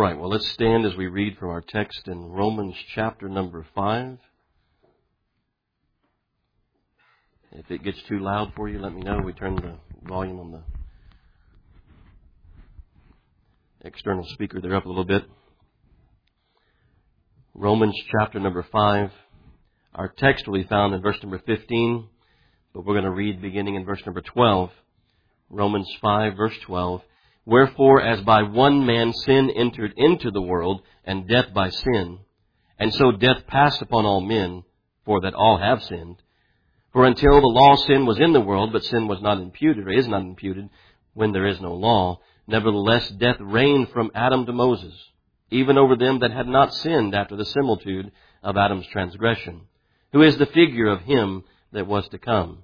right, well, let's stand as we read from our text in Romans chapter number 5. If it gets too loud for you, let me know. We turn the volume on the external speaker there up a little bit. Romans chapter number 5. Our text will be found in verse number 15, but we're going to read beginning in verse number 12. Romans 5, verse 12. Wherefore, as by one man sin entered into the world, and death by sin, and so death passed upon all men, for that all have sinned. For until the law, sin was in the world, but sin was not imputed, or is not imputed, when there is no law. Nevertheless, death reigned from Adam to Moses, even over them that had not sinned after the similitude of Adam's transgression, who is the figure of him that was to come.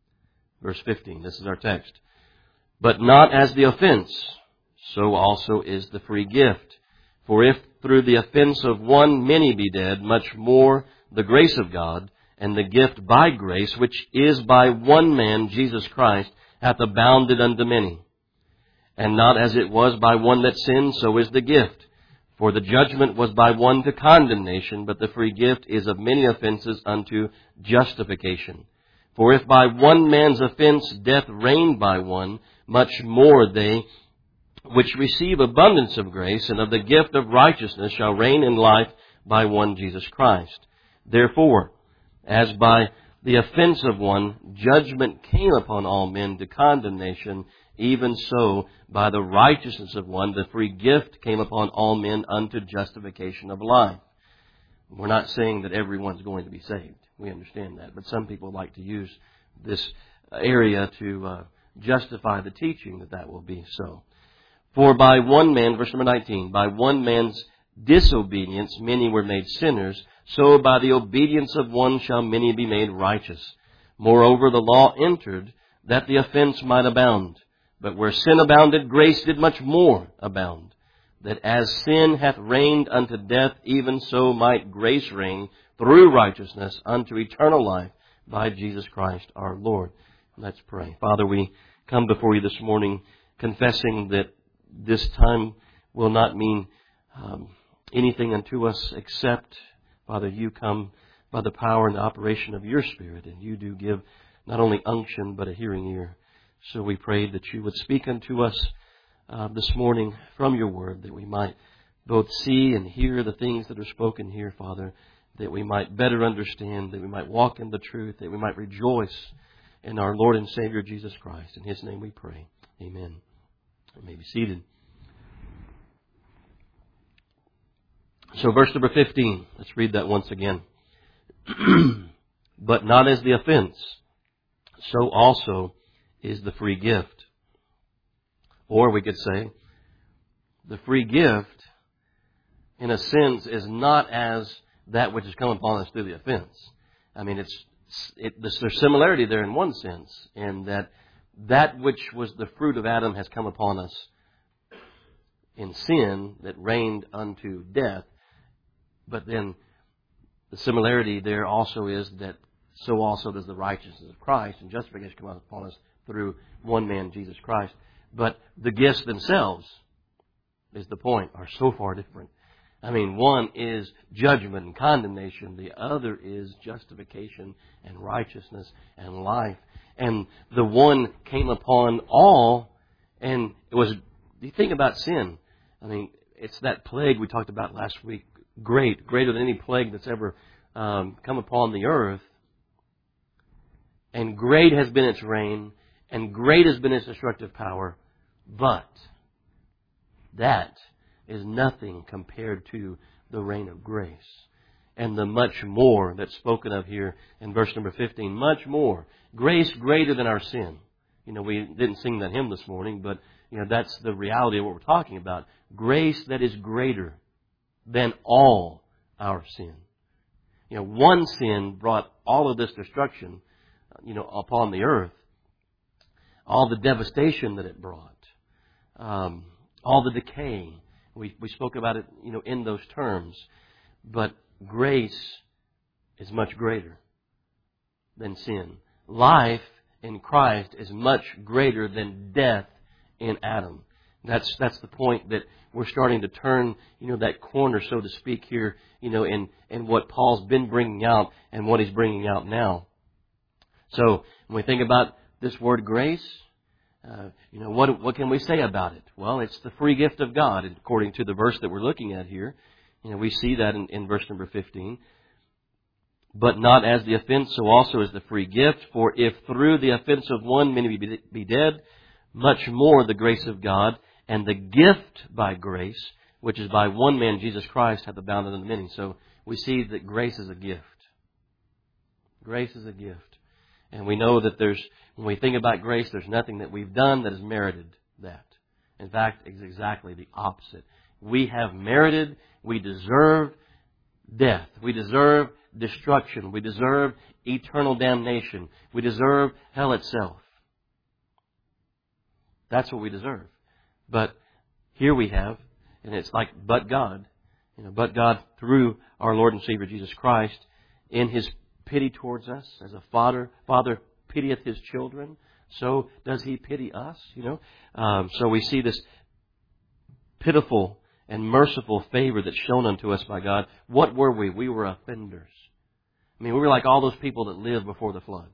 Verse 15, this is our text. But not as the offense, so also is the free gift. For if through the offense of one many be dead, much more the grace of God, and the gift by grace, which is by one man, Jesus Christ, hath abounded unto many. And not as it was by one that sinned, so is the gift. For the judgment was by one to condemnation, but the free gift is of many offenses unto justification. For if by one man's offense death reigned by one, much more they which receive abundance of grace and of the gift of righteousness shall reign in life by one Jesus Christ. Therefore, as by the offense of one judgment came upon all men to condemnation, even so by the righteousness of one the free gift came upon all men unto justification of life. We're not saying that everyone's going to be saved. We understand that. But some people like to use this area to justify the teaching that will be so. For by one man, verse number 19, by one man's disobedience many were made sinners, so by the obedience of one shall many be made righteous. Moreover, the law entered that the offense might abound. But where sin abounded, grace did much more abound. That as sin hath reigned unto death, even so might grace reign through righteousness unto eternal life by Jesus Christ our Lord. Let's pray. Father, we come before you this morning confessing that this time will not mean anything unto us except, Father, you come by the power and the operation of your Spirit, and you do give not only unction but a hearing ear. So we pray that you would speak unto us this morning from your word, that we might both see and hear the things that are spoken here, Father, that we might better understand, that we might walk in the truth, that we might rejoice in our Lord and Savior Jesus Christ. In His name we pray. Amen. You may be seated. So verse number 15, let's read that once again. But not as the offense, so also is the free gift. Or we could say, the free gift, in a sense, is not as that which has come upon us through the offense. I mean, there's similarity there in one sense, in that which was the fruit of Adam has come upon us in sin that reigned unto death. But then the similarity there also is that so also does the righteousness of Christ and justification come upon us through one man, Jesus Christ. But the gifts themselves, is the point, are so far different. I mean, one is judgment and condemnation. The other is justification and righteousness and life. And the one came upon all, and it was, you think about sin. I mean, it's that plague we talked about last week. Greater than any plague that's ever come upon the earth. And great has been its reign, and great has been its destructive power. But that is nothing compared to the reign of grace. And the much more that's spoken of here in verse number 15. Much more. Grace greater than our sin. You know, we didn't sing that hymn this morning, but you know that's the reality of what we're talking about. Grace that is greater than all our sin. You know, one sin brought all of this destruction, upon the earth. All the devastation that it brought. All the decay. We spoke about it, in those terms. But grace is much greater than sin. Life in Christ is much greater than death in Adam. That's the point, that we're starting to turn, that corner, so to speak, here, in what Paul's been bringing out and what he's bringing out now. So when we think about this word grace, what can we say about it? Well, it's the free gift of God, according to the verse that we're looking at here. We see that in verse number 15. But not as the offense, so also is the free gift. For if through the offense of one many be dead, much more the grace of God and the gift by grace, which is by one man, Jesus Christ, hath abounded unto many. So we see that grace is a gift. Grace is a gift. And we know that when we think about grace, there's nothing that we've done that has merited that. In fact, it's exactly the opposite. We have merited, we deserve death. We deserve destruction. We deserve eternal damnation. We deserve hell itself. That's what we deserve. But here we have, and it's like, but God, but God through our Lord and Savior Jesus Christ, in His pity towards us, as a father pitieth his children, so does He pity us. So we see this pitiful and merciful favor that's shown unto us by God. What were we? We were offenders. We were like all those people that lived before the flood.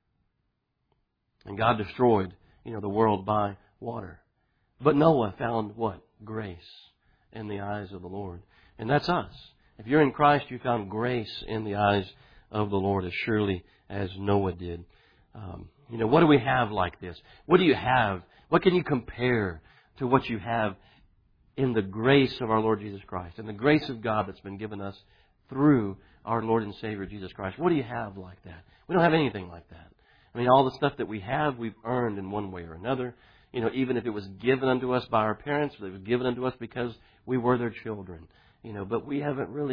And God destroyed, the world by water. But Noah found what? Grace in the eyes of the Lord. And that's us. If you're in Christ, you found grace in the eyes of the Lord as surely as Noah did. What do we have like this? What do you have? What can you compare to what you have in the grace of our Lord Jesus Christ, and the grace of God that's been given us through our Lord and Savior Jesus Christ? What do you have like that? We don't have anything like that. All the stuff that we have, we've earned in one way or another. Even if it was given unto us by our parents, it was given unto us because we were their children. But we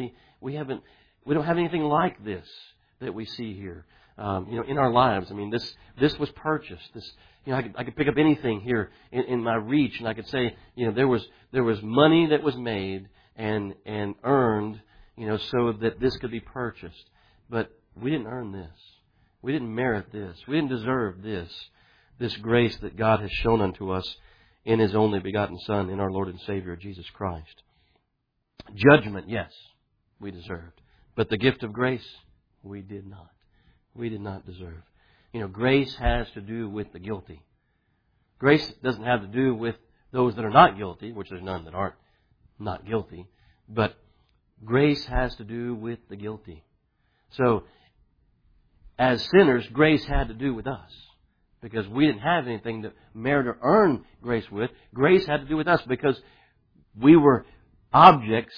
don't have anything like this that we see here. In our lives. This was purchased. I could pick up anything here in my reach, and I could say, there was money that was made and earned, so that this could be purchased. But we didn't earn this. We didn't merit this. We didn't deserve this grace that God has shown unto us in His only begotten Son, in our Lord and Savior, Jesus Christ. Judgment, yes, we deserved. But the gift of grace, we did not. We did not deserve. Grace has to do with the guilty. Grace doesn't have to do with those that are not guilty, which there's none that aren't not guilty. But grace has to do with the guilty. So, as sinners, grace had to do with us. Because we didn't have anything to merit or earn grace with. Grace had to do with us because we were objects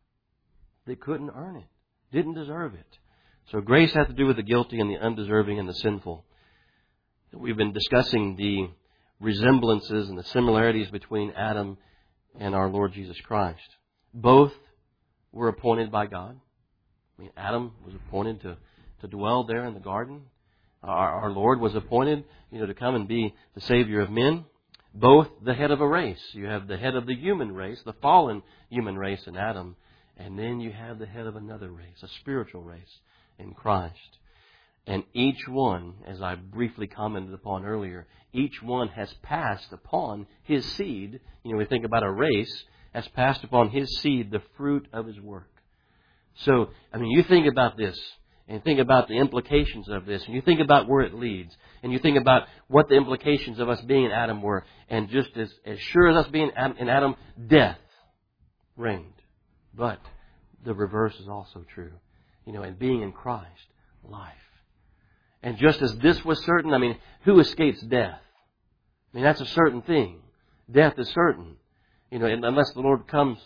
that couldn't earn it, didn't deserve it. So grace has to do with the guilty and the undeserving and the sinful. We've been discussing the resemblances and the similarities between Adam and our Lord Jesus Christ. Both were appointed by God. Adam was appointed to dwell there in the garden. Our Lord was appointed, to come and be the Savior of men. Both the head of a race. You have the head of the human race, the fallen human race in Adam. And then you have the head of another race, a spiritual race in Christ. And each one, as I briefly commented upon earlier, each one has passed upon his seed. We think about a race, has passed upon his seed the fruit of his work. So, you think about this, and think about the implications of this, and you think about where it leads, and you think about what the implications of us being in Adam were, and just as sure as us being in Adam, death reigned. But the reverse is also true. And being in Christ, life. And just as this was certain, who escapes death? That's a certain thing. Death is certain. Unless the Lord comes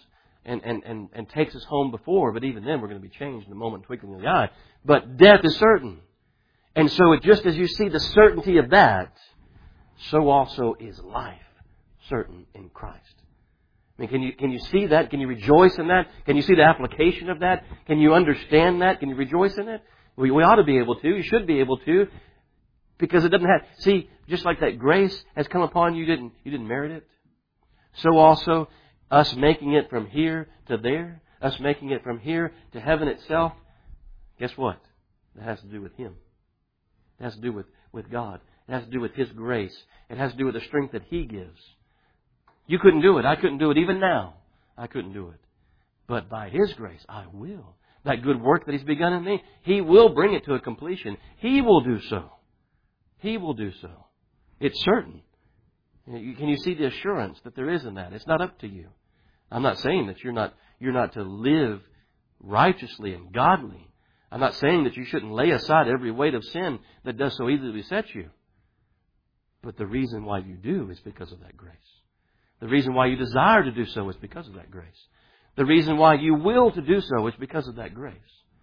and takes us home before, but even then we're going to be changed in a moment, twinkling of the eye. But death is certain. And so just as you see the certainty of that, so also is life certain in Christ. Can you see that? Can you rejoice in that? Can you see the application of that? Can you understand that? Can you rejoice in it? We ought to be able to. You should be able to. Because it doesn't have... See, just like that grace has come upon you, you didn't merit it. So also, us making it from here to there, us making it from here to heaven itself, guess what? It has to do with Him. It has to do with God. It has to do with His grace. It has to do with the strength that He gives You couldn't do it. I couldn't do it. Even now, I couldn't do it. But by His grace, I will. That good work that He's begun in me, He will bring it to a completion. He will do so. He will do so. It's certain. Can you see the assurance that there is in that? It's not up to you. I'm not saying that you're not to live righteously and godly. I'm not saying that you shouldn't lay aside every weight of sin that does so easily beset you. But the reason why you do is because of that grace. The reason why you desire to do so is because of that grace. The reason why you will to do so is because of that grace.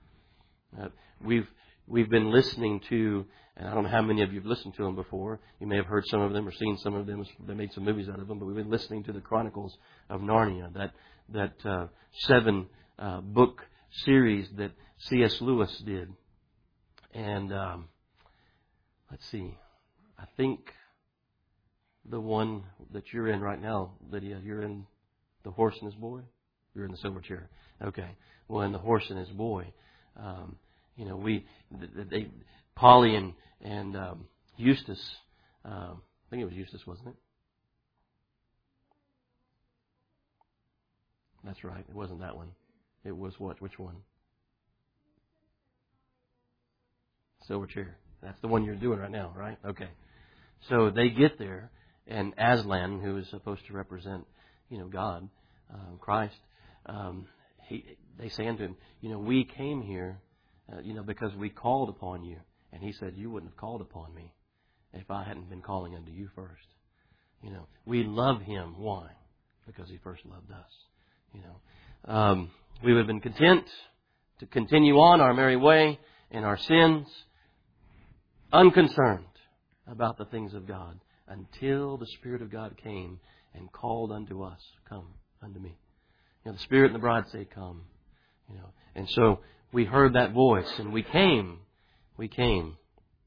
We've been listening to, and I don't know how many of you have listened to them before. You may have heard some of them or seen some of them. They made some movies out of them. But we've been listening to the Chronicles of Narnia, that 7-book series that C.S. Lewis did. And let's see. I think the one that you're in right now, Lydia, you're in The Horse and His Boy? You're in the silver chair. Okay. Well, in The Horse and His Boy, Polly and Eustace, I think it was Eustace, wasn't it? That's right. It wasn't that one. It was what? Which one? Silver chair. That's the one you're doing right now, right? Okay. So they get there, and Aslan, who is supposed to represent, God, Christ, they say unto him, we came here, because we called upon you. And he said, you wouldn't have called upon me if I hadn't been calling unto you first. We love Him. Why? Because He first loved us. We would have been content to continue on our merry way in our sins, unconcerned about the things of God, until the Spirit of God came and called unto us, come unto me. The Spirit and the bride say, come. And so we heard that voice and we came. We came.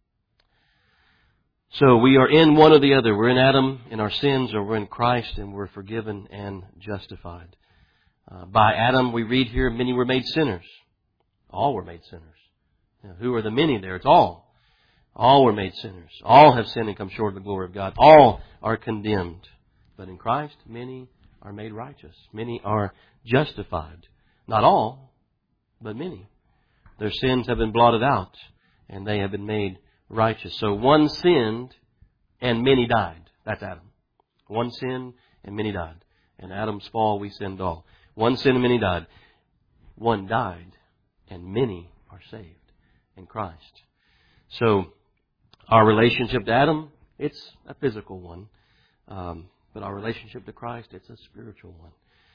So we are in one or the other. We're in Adam in our sins, or we're in Christ and we're forgiven and justified. By Adam, we read here, many were made sinners. All were made sinners. Who are the many there? It's all. All were made sinners. All have sinned and come short of the glory of God. All are condemned. But in Christ, many are made righteous. Many are justified. Not all, but many. Their sins have been blotted out, and they have been made righteous. So one sinned, and many died. That's Adam. One sinned, and many died. In Adam's fall, we sinned all. One sinned, and many died. One died, and many are saved in Christ. So our relationship to Adam, it's a physical one. But our relationship to Christ, it's a spiritual one.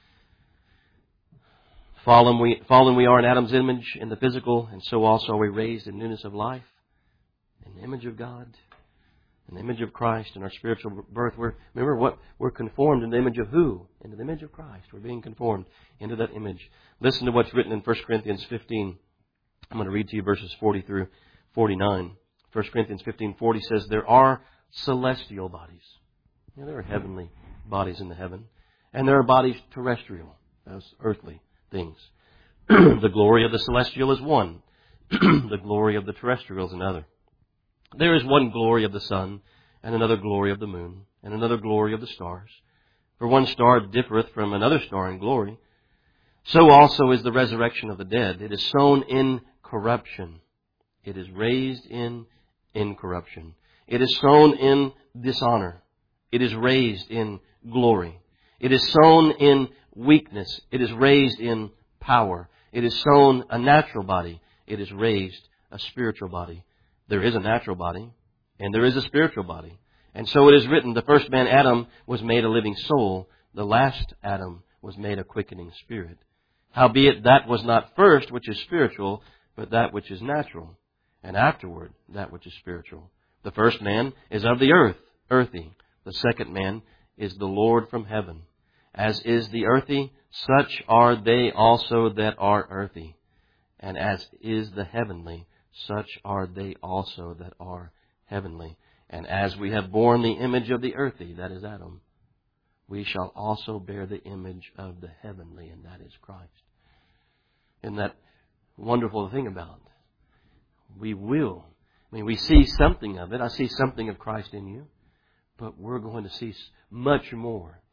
Fallen we are in Adam's image in the physical, and so also are we raised in newness of life, in the image of God, in the image of Christ, in our spiritual birth. We're conformed in the image of who? Into the image of Christ. We're being conformed into that image. Listen to what's written in 1 Corinthians 15. I'm going to read to you verses 40 through 49. 1 Corinthians 15:40 says, there are celestial bodies. There are heavenly bodies in the heaven. And there are bodies terrestrial, those earthly things. The glory of the celestial is one. The glory of the terrestrial is another. There is one glory of the sun, and another glory of the moon, and another glory of the stars. For one star differeth from another star in glory. So also is the resurrection of the dead. It is sown in corruption. It is raised in incorruption. It is sown in dishonor. It is raised in glory. It is sown in weakness. It is raised in power. It is sown a natural body. It is raised a spiritual body. There is a natural body, and there is a spiritual body. And so it is written, the first man, Adam, was made a living soul. The last Adam was made a quickening spirit. Howbeit that was not first which is spiritual, but that which is natural, and afterward that which is spiritual. The first man is of the earth, earthy. The second man is the Lord from heaven. As is the earthy, such are they also that are earthy. And as is the heavenly, such are they also that are heavenly. And as we have borne the image of the earthy, that is Adam, we shall also bear the image of the heavenly, and that is Christ. Isn't that wonderful thing about it? We will. We see something of it. I see something of Christ in you. But we're going to see much more.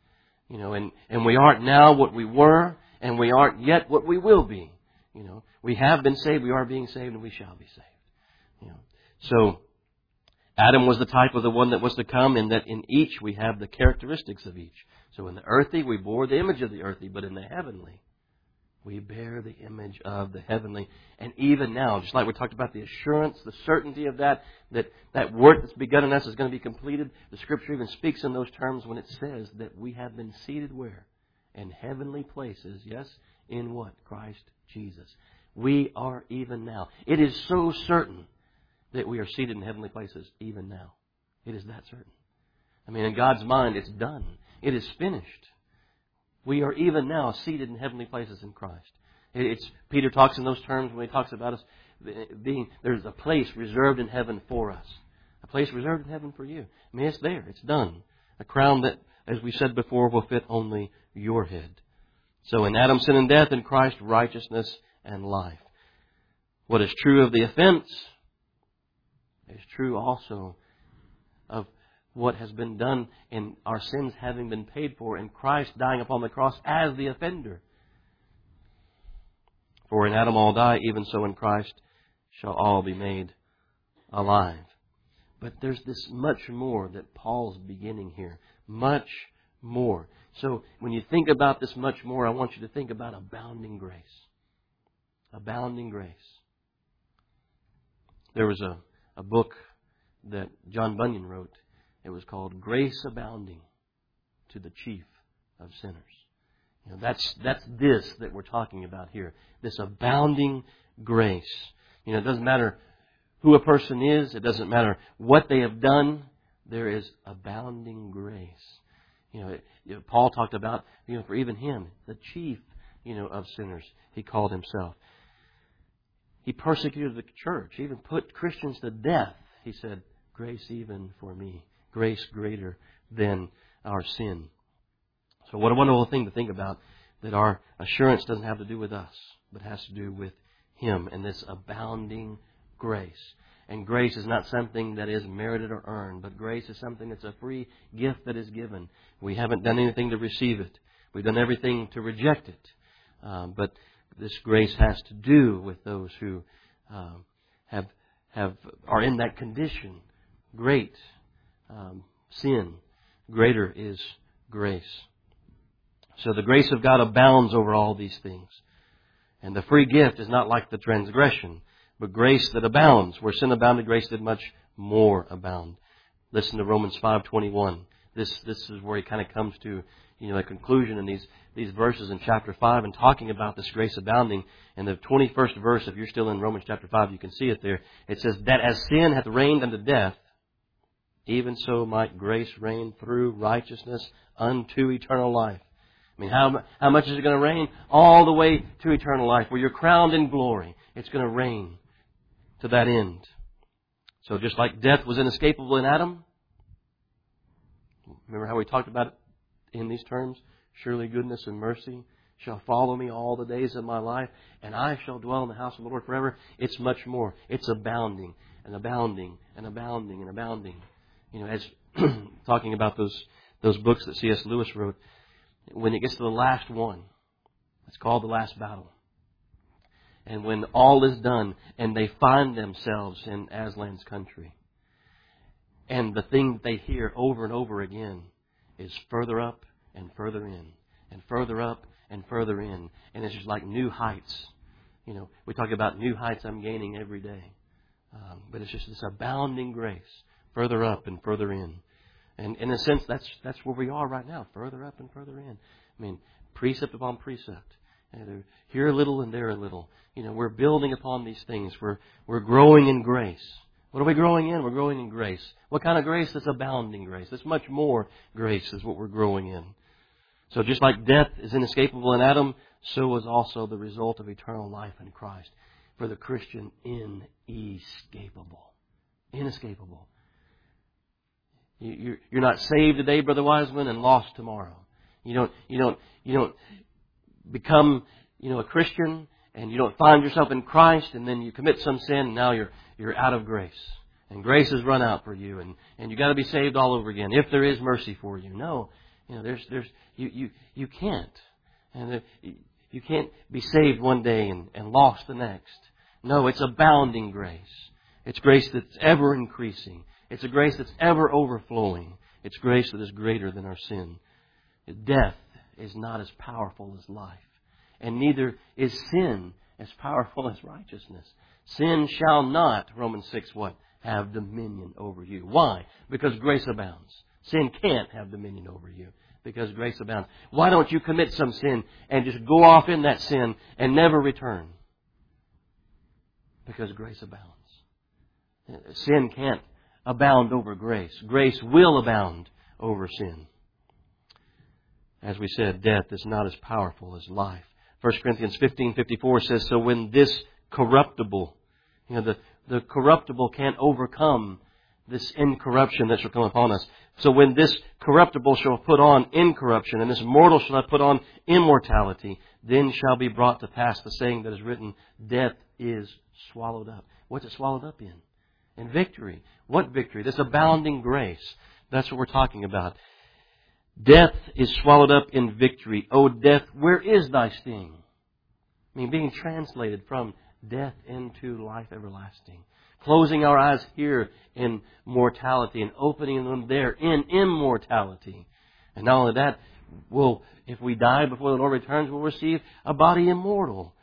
And we aren't now what we were, and we aren't yet what we will be. We have been saved, we are being saved, and we shall be saved. So Adam was the type of the one that was to come, in that in each we have the characteristics of each. So in the earthly, we bore the image of the earthly, but in the heavenly, we bear the image of the heavenly. And even now, just like we talked about the assurance, the certainty of that work that's begun in us is going to be completed. The Scripture even speaks in those terms when it says that we have been seated where? In heavenly places. Yes? In what? Christ Jesus. We are even now. It is so certain that we are seated in heavenly places even now. It is that certain. In God's mind, it's done. It is finished. We are even now seated in heavenly places in Christ. Peter talks in those terms when he talks about us there's a place reserved in heaven for us. A place reserved in heaven for you. It's there. It's done. A crown that, as we said before, will fit only your head. So in Adam, sin and death, in Christ, righteousness and life. What is true of the offense is true also of what has been done in our sins having been paid for in Christ dying upon the cross as the offender. For in Adam all die, even so in Christ shall all be made alive. But there's this much more that Paul's beginning here. Much more. So when you think about this much more, I want you to think about abounding grace. Abounding grace. There was a book that John Bunyan wrote. It was called Grace Abounding to the Chief of Sinners. That's this that we're talking about here. This abounding grace. It doesn't matter who a person is. It doesn't matter what they have done. There is abounding grace. Paul talked about, for even him, the chief, of sinners, he called himself. He persecuted the church, even put Christians to death. He said, grace even for me. Grace greater than our sin. So what a wonderful thing to think about, that our assurance doesn't have to do with us, but has to do with Him and this abounding grace. And grace is not something that is merited or earned, but grace is something that's a free gift that is given. We haven't done anything to receive it. We've done everything to reject it. But this grace has to do with those who are in that condition. Great sin, greater is grace. So the grace of God abounds over all these things. And the free gift is not like the transgression, but grace that abounds. Where sin abounded, grace did much more abound. Listen to Romans 5:21. This is where he kind of comes to a conclusion in these verses in chapter 5 and talking about this grace abounding. In the 21st verse, if you're still in Romans chapter 5, you can see it there. It says, that as sin hath reigned unto death, even so might grace reign through righteousness unto eternal life. How much is it going to reign? All the way to eternal life, where you're crowned in glory. It's going to reign to that end. So just like death was inescapable in Adam, remember how we talked about it in these terms? Surely goodness and mercy shall follow me all the days of my life, and I shall dwell in the house of the Lord forever. It's much more. It's abounding and abounding and abounding and abounding. As talking about those books that C.S. Lewis wrote, when it gets to the last one, it's called The Last Battle. And when all is done and they find themselves in Aslan's country, and the thing they hear over and over again is further up and further in, and further up and further in. And it's just like new heights. We talk about new heights I'm gaining every day. But it's just this abounding grace, further up and further in. And in a sense, that's where we are right now, further up and further in. Precept upon precept. Here a little and there a little. We're building upon these things. We're growing in grace. What are we growing in? We're growing in grace. What kind of grace? That's abounding grace. That's much more grace is what we're growing in. So just like death is inescapable in Adam, so is also the result of eternal life in Christ. For the Christian, inescapable. Inescapable. You're not saved today, Brother Wiseman, and lost tomorrow. You don't become a Christian, and you don't find yourself in Christ, and then you commit some sin, and now you're out of grace. And grace has run out for you, and you got to be saved all over again, if there is mercy for you. No. You can't. And you can't be saved one day and lost the next. No, it's abounding grace. It's grace that's ever increasing. It's a grace that's ever overflowing. It's grace that is greater than our sin. Death is not as powerful as life. And neither is sin as powerful as righteousness. Sin shall not, Romans 6, what? Have dominion over you. Why? Because grace abounds. Sin can't have dominion over you because grace abounds. Why don't you commit some sin and just go off in that sin and never return? Because grace abounds. Sin can't abound over grace. Grace will abound over sin. As we said, death is not as powerful as life. 1 Corinthians 15:54 says, so when this corruptible, the corruptible can't overcome this incorruption that shall come upon us. So when this corruptible shall put on incorruption, and this mortal shall have put on immortality, then shall be brought to pass the saying that is written, death is swallowed up. What's it swallowed up in? In victory. What victory? This abounding grace. That's what we're talking about. Death is swallowed up in victory. O death, where is thy sting? I mean, being translated from death into life everlasting. Closing our eyes here in mortality and opening them there in immortality. And not only that, if we die before the Lord returns, we'll receive a body immortal.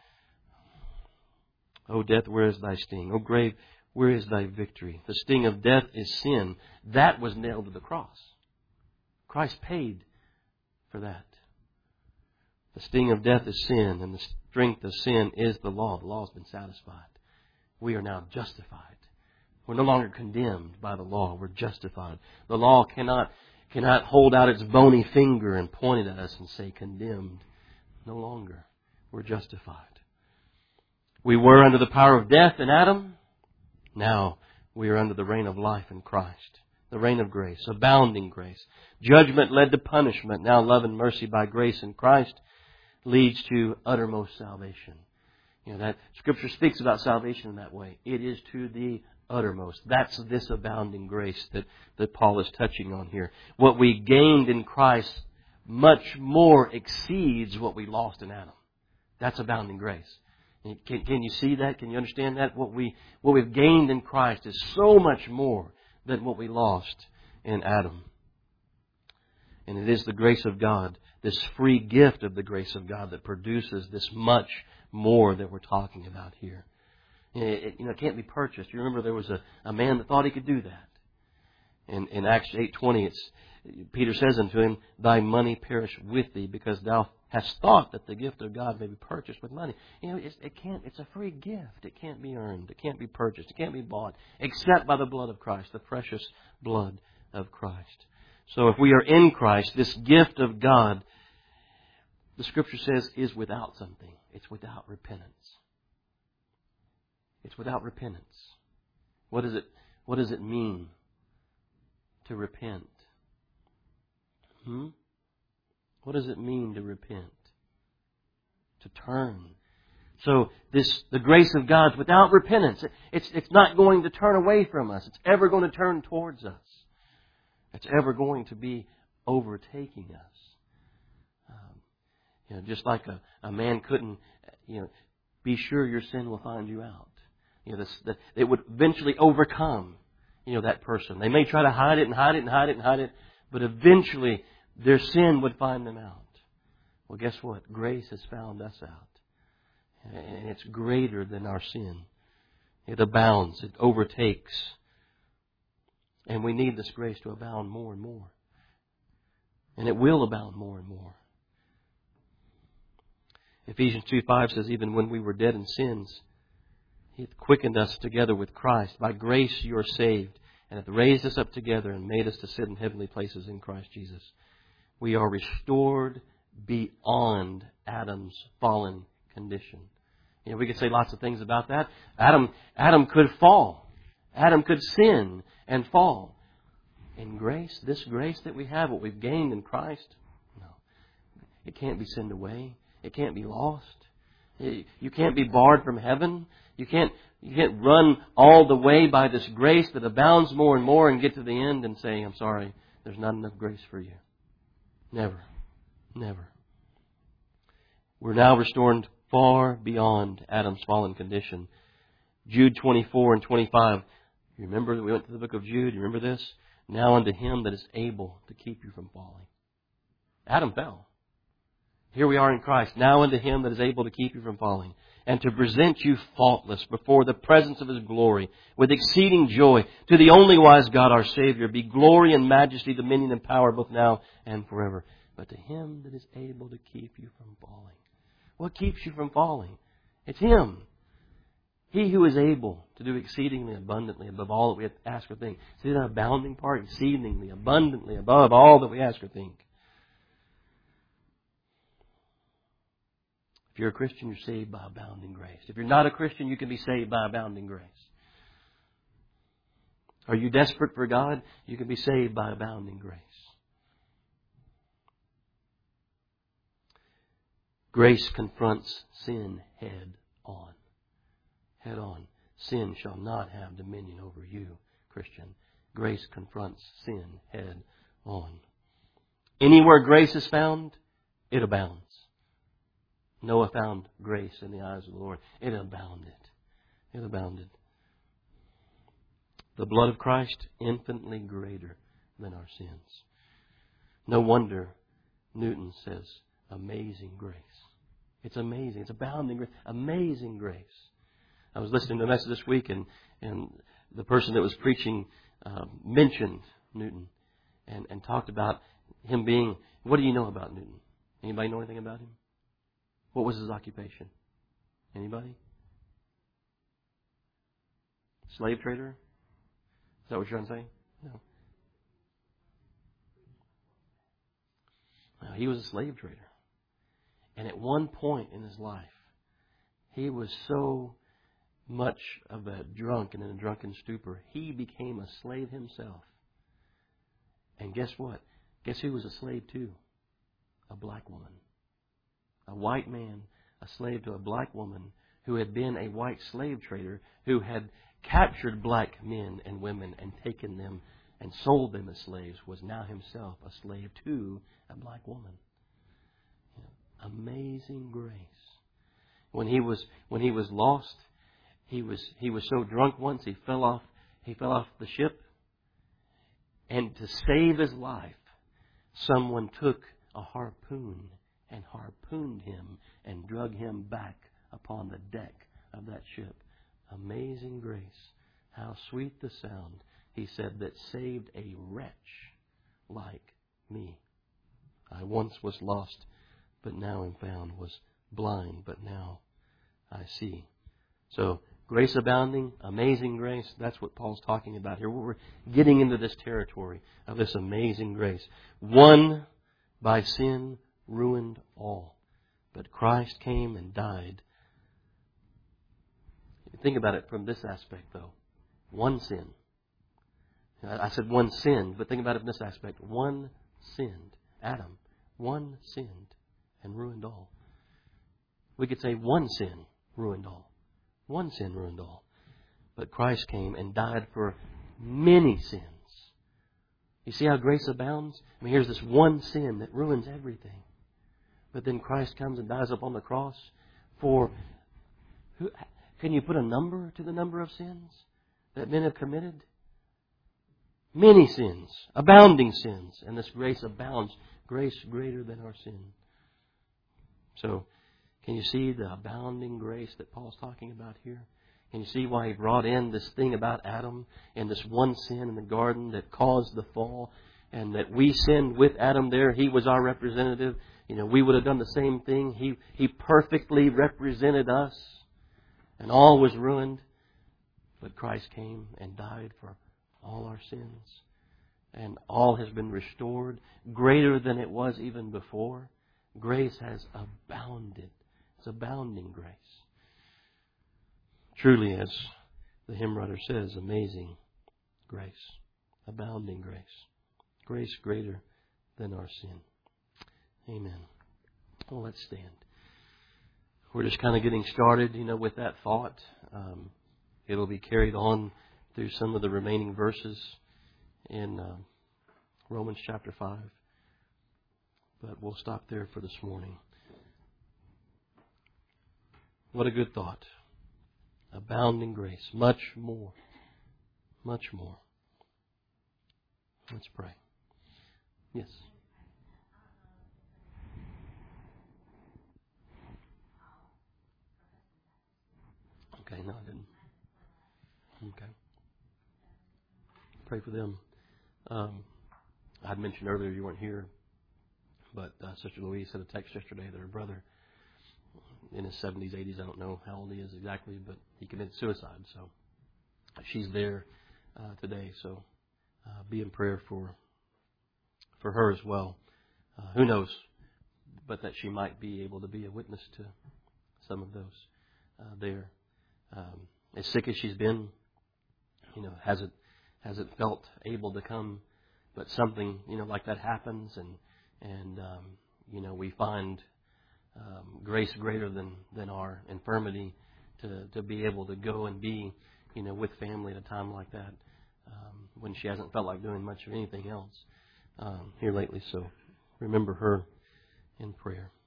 O death, where is thy sting? O grave, where is thy victory? The sting of death is sin. That was nailed to the cross. Christ paid for that. The sting of death is sin, and the strength of sin is the law. The law has been satisfied. We are now justified. We're no longer condemned by the law. We're justified. The law cannot hold out its bony finger and point it at us and say condemned. No longer. We're justified. We were under the power of death in Adam. Now we are under the reign of life in Christ. The reign of grace, abounding grace. Judgment led to punishment. Now love and mercy by grace in Christ leads to uttermost salvation. That Scripture speaks about salvation in that way. It is to the uttermost. That's this abounding grace that Paul is touching on here. What we gained in Christ much more exceeds what we lost in Adam. That's abounding grace. Can you see that? Can you understand that? What we've gained in Christ is so much more than what we lost in Adam. And it is the grace of God, this free gift of the grace of God that produces this much more that we're talking about here. It can't be purchased. You remember there was a man that thought he could do that. In Acts 8:20, Peter says unto him, thy money perish with thee, because thou hast thought that the gift of God may be purchased with money. It's a free gift. It can't be earned. It can't be purchased. It can't be bought, except by the blood of Christ, the precious blood of Christ. So if we are in Christ, this gift of God, the Scripture says, is without something. It's without repentance. It's without repentance. What does it mean to repent? What does it mean to repent? To turn. So the grace of God is without repentance. It's not going to turn away from us. It's ever going to turn towards us. It's ever going to be overtaking us. Just like a man couldn't, be sure your sin will find you out. It would eventually overcome, that person. They may try to hide it and hide it and hide it and hide it, but eventually their sin would find them out. Well, guess what? Grace has found us out. And it's greater than our sin. It abounds. It overtakes. And we need this grace to abound more and more. And it will abound more and more. Ephesians 2:5 says, even when we were dead in sins, He hath quickened us together with Christ. By grace you are saved, and hath raised us up together and made us to sit in heavenly places in Christ Jesus. We are restored beyond Adam's fallen condition. We could say lots of things about that. Adam could fall. Adam could sin and fall. In grace, this grace that we have, what we've gained in Christ, no. It can't be sinned away. It can't be lost. You can't be barred from heaven. You can't run all the way by this grace that abounds more and more and get to the end and say, I'm sorry, there's not enough grace for you. Never. Never. We're now restored far beyond Adam's fallen condition. Jude 24 and 25. You remember that we went to the book of Jude? You remember this? Now unto Him that is able to keep you from falling. Adam fell. Here we are in Christ. Now unto Him that is able to keep you from falling, and to present you faultless before the presence of His glory with exceeding joy. To the only wise God our Savior be glory and majesty, dominion and power both now and forever. But to Him that is able to keep you from falling. What keeps you from falling? It's Him. He who is able to do exceedingly abundantly above all that we ask or think. See that abounding part? Exceedingly abundantly above all that we ask or think. If you're a Christian, you're saved by abounding grace. If you're not a Christian, you can be saved by abounding grace. Are you desperate for God? You can be saved by abounding grace. Grace confronts sin head on. Head on. Sin shall not have dominion over you, Christian. Grace confronts sin head on. Anywhere grace is found, it abounds. Noah found grace in the eyes of the Lord. It abounded. It abounded. The blood of Christ, infinitely greater than our sins. No wonder Newton says, amazing grace. It's amazing. It's abounding grace. Amazing grace. I was listening to a message this week, and the person that was preaching mentioned Newton and talked about him being... What do you know about Newton? Anybody know anything about him? What was his occupation? Anybody? Slave trader? Is that what you're trying to say? No. No, he was a slave trader. And at one point in his life, he was so much of a drunk and in a drunken stupor, he became a slave himself. And guess what? Guess who was a slave to? A black woman. A white man, a slave to a black woman who had been a white slave trader who had captured black men and women and taken them and sold them as slaves, was now himself a slave to a black woman. Amazing grace. When he was lost, he was so drunk once he fell off the ship, and to save his life, someone took a harpoon and harpooned him and drug him back upon the deck of that ship. Amazing grace. How sweet the sound, he said, that saved a wretch like me. I once was lost, but now am found, was blind, but now I see. So, grace abounding, amazing grace, that's what Paul's talking about here. We're getting into this territory of this amazing grace. One by sin ruined all. But Christ came and died. Think about it from this aspect, though. One sin. I said one sinned, but think about it from this aspect. One sinned. Adam. One sinned and ruined all. We could say one sin ruined all. One sin ruined all. But Christ came and died for many sins. You see how grace abounds? I mean, here's this one sin that ruins everything. But then Christ comes and dies upon the cross for... Can you put a number to the number of sins that men have committed? Many sins, abounding sins. And this grace abounds, grace greater than our sin. So, can you see the abounding grace that Paul's talking about here? Can you see why he brought in this thing about Adam and this one sin in the garden that caused the fall, and that we sinned with Adam there? He was our representative. We would have done the same thing. He perfectly represented us, and all was ruined. But Christ came and died for all our sins, and all has been restored, greater than it was even before. Grace has abounded. It's abounding grace. Truly, as the hymn writer says, amazing grace, abounding grace, grace greater than our sin. Amen. Well, let's stand. We're just kind of getting started, with that thought. It'll be carried on through some of the remaining verses in Romans chapter 5. But we'll stop there for this morning. What a good thought. Abounding grace. Much more. Much more. Let's pray. Yes. Okay, no, I didn't. Okay. Pray for them. I had mentioned earlier you weren't here, but Sister Louise sent a text yesterday that her brother, in his 70s, 80s, I don't know how old he is exactly, but he committed suicide. So she's there today. So be in prayer for her as well. Who knows, but that she might be able to be a witness to some of those there. As sick as she's been, hasn't felt able to come, but something like that happens, and we find grace greater than our infirmity to be able to go and be with family at a time like that, when she hasn't felt like doing much of anything else here lately. So remember her in prayer.